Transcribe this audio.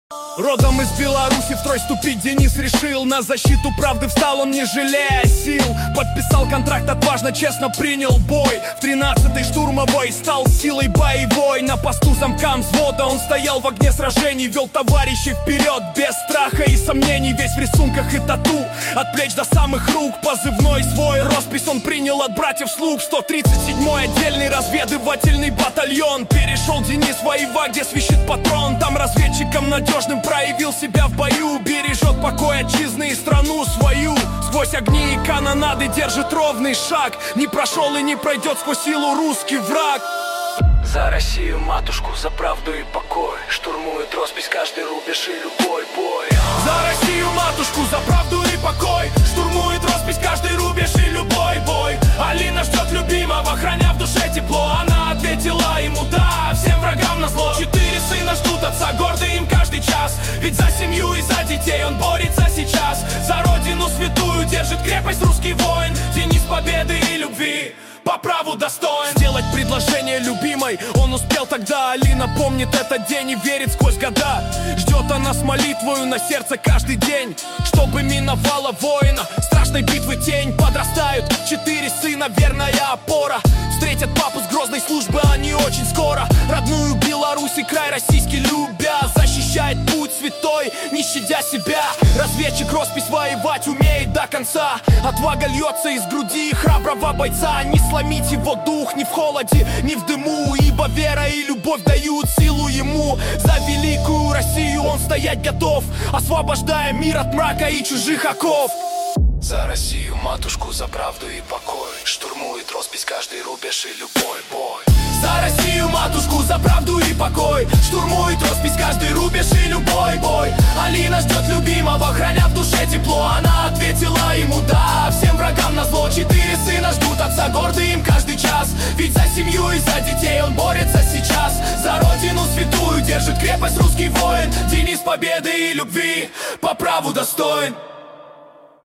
Родом из Беларуси втрой ступить Денис решил. На защиту правды встал он, не жалея сил. Подписал контракт, отважно, честно принял бой. В 13-й штурмовой стал силой боевой. На посту замкам взвода он стоял в огне сражений. Вел товарищей вперед, без страха и сомнений. Весь в рисунках и тату, от плеч до самых рук. Позывной свой роспись он принял от братьев слуг. 137-й отдельный разведывательный батальон. Перешел Денис воевать, где свищет патрон. Там разведчиком надежным проявил себя в бою. Бережет покой отчизны и страну свою. Сквозь огни и канонады держит ровный шаг. Не прошел и не пройдет сквозь силу русский враг. За Россию, матушку, за правду и покой. Штурмует роспись каждый рубеж и любой бой. За Россию, матушку, за правду и покой. Штурмует роспись каждый рубеж и любой бой. Алина ждет любимого, храня в душе тепло. Она ответила ему да, всем врагам назло. 4 сына ждут отца, гордый им каждый час. Ведь за семью и за детей он борется сейчас. За родину святую держит крепость русский воин. Денис победы и любви по праву достоин. Сделать предложение любимой он успел тогда. Алина помнит этот день и верит сквозь года. Ждет она с молитвою на сердце каждый день, чтобы миновала воина страшной битвы тень. Подрастают 4 сына, верная опора. Встретят папу с грозной службы они очень скоро. Родную Беларусь и край российский любя, защищает путь святой, не щадя себя. Разведчик роспись воевать умеет до конца. Отвага льется из груди храброго бойца. Не сломить его дух ни в холоде, ни в дыму, ибо вера и любовь дают силу ему. За великую Россию он стоять готов, освобождая мир от мрака и чужих оков. За Россию, матушку, за правду и покой. Штурмует роспись каждый рубеж и любой бой. За Россию, матушку, за правду и покой. Штурмует роспись каждый рубеж и любой бой. Алина ждет любимого, храня в душе тепло. Она ответила ему да, всем врагам назло. 4 сына ждут отца, гордый им каждый час. Ведь за семью и за детей он борется сейчас. За родину святую держит крепость русский воин. Денис победы и любви по праву достоин.